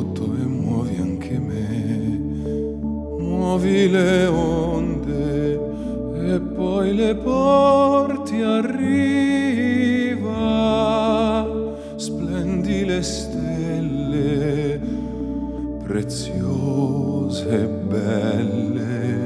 tutto e muovi anche me, muovi le onde e poi le porti a riva, splendi le stelle preziose e belle.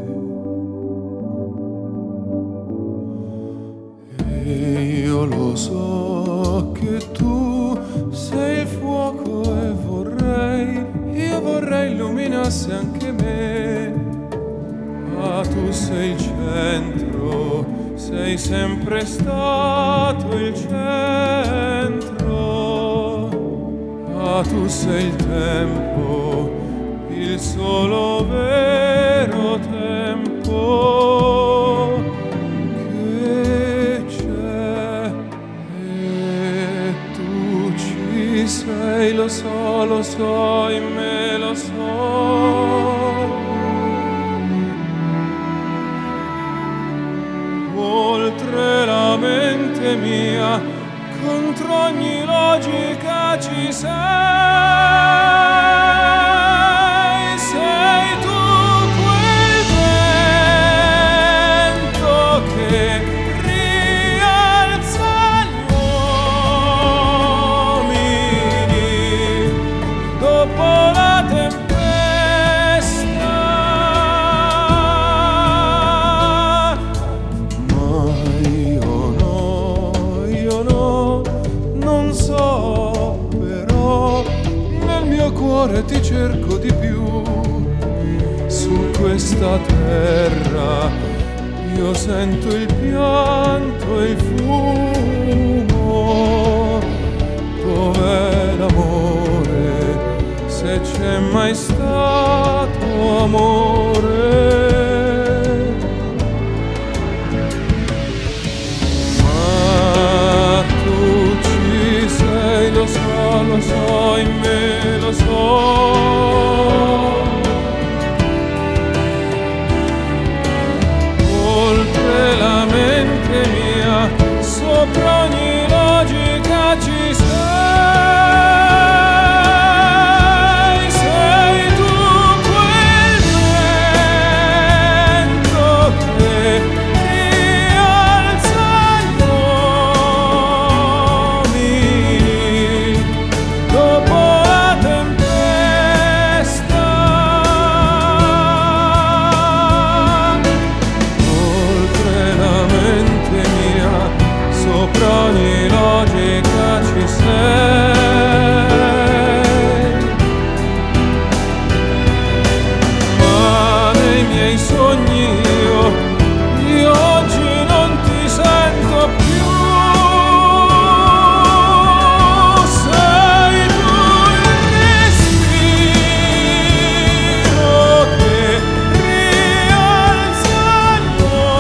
E io lo so che tu sei il fuoco e io vorrei illuminasse anche me. Ma tu sei il centro, sei sempre stato il centro. Ma tu sei il tempo, il solo vero tempo che c'è. E tu ci sei, lo so, in me lo so. Oltre la mente mia, contro ogni logica ci sei. Sei tu quel vento che rialza gli uomini dopo la tempesta. Ma io no, non so, però nel mio cuore ti cerco di più. Su questa terra io sento il pianto e il fumo. Dov'è l'amore, se c'è mai stato amore? Ma tu ci sei, lo so, in me lo so. Oltre la mente mia, sopra ogni logica ci sei. Sei tu quel vento che rialza gli uomini dopo la tempesta. Oltre la mente mia, sopra ogni logica ci sei. Ma nei miei sogni io oggi non ti sento più. Sei tu il respiro che rialza gli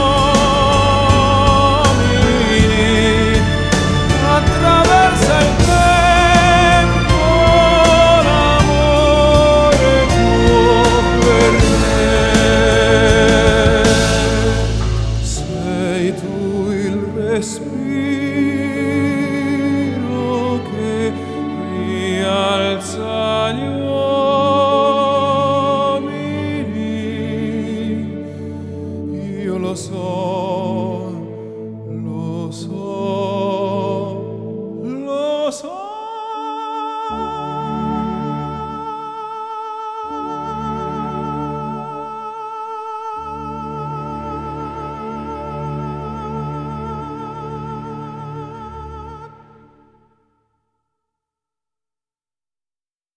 uomini, attraversa il tempo, l'amore tuo per me. Sei tu il respiro che rialza gli uomini. Io lo so,